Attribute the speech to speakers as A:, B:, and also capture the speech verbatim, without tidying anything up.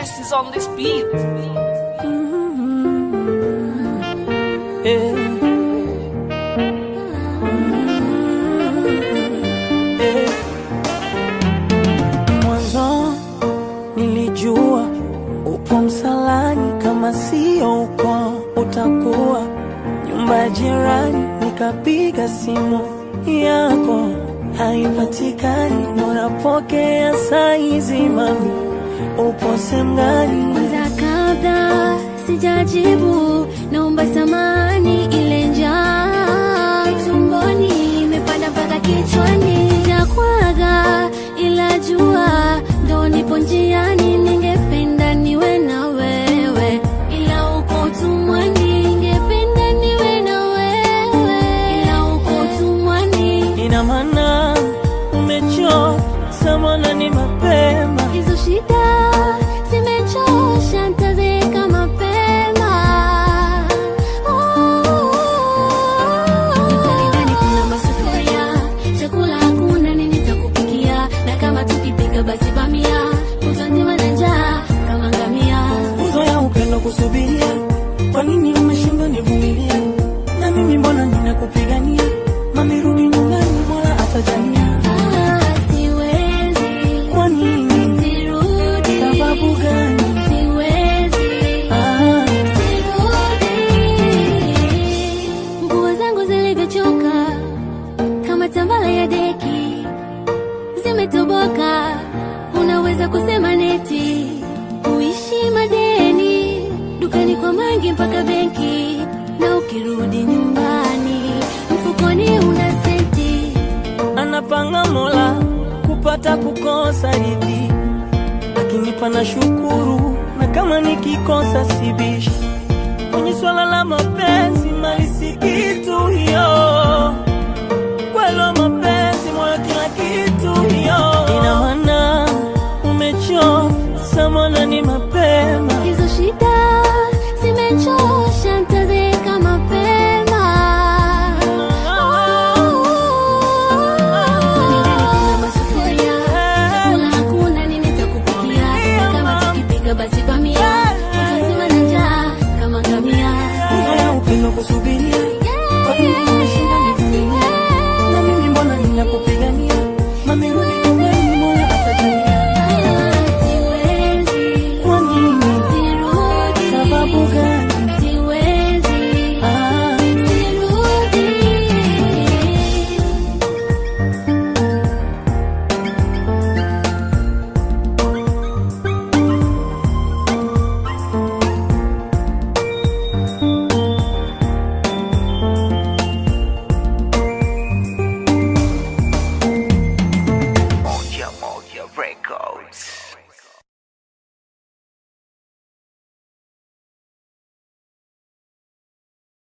A: Jess is on this beat.
B: Mm-hmm. Yeah. Mm-hmm. Yeah. Mwanzo nilijua upo msalani, kama sio uko utakuwa nyumba ya jirani. Nikapiga simu yako haipatikani, unapokea saizi mami, upo sehemu gani?
C: Kwanza kabla sijajibu naomba samahani, ile njaa tumboni imepanda mpaka kichwani. Sijakwaga ila jua ndo nipo njiani, ningependa niwe na wewe ila uko tumwani. Ningependa niwe na wewe ila uko tumwani.
B: Ina maana umechoka mwana, ni mapema.
C: Hizo shida zimechosha, nitazeka mapema. Nikalingani kuna masufuria, chakula hakuna, nini nitakupikia? Na kama tukipika basi bamia, kutanzima na njaa kama ngamia.
B: Uzoea upendo kusubiria, kwa nini umeshindwa nivumilia? Na mimi mbona ninakupigania? Mami rudi nyumbani, bora atajania.
C: Tambala ya deki zimetoboka, unaweza kusema neti. Uishi madeni, dukani kwa mangi mpaka benki, na ukirudi nyumbani mfukoni una senti.
B: Anapanga Mola kupata kukosa hivi, lakini pana shukuru, na kama nikikosa sibishi. Kwenye swala la mapenzi mali si kitu hiyo, kwelo mapenzi moyo kila kitu hiyo. Ina maana umechoka mwana, ni mapenzi.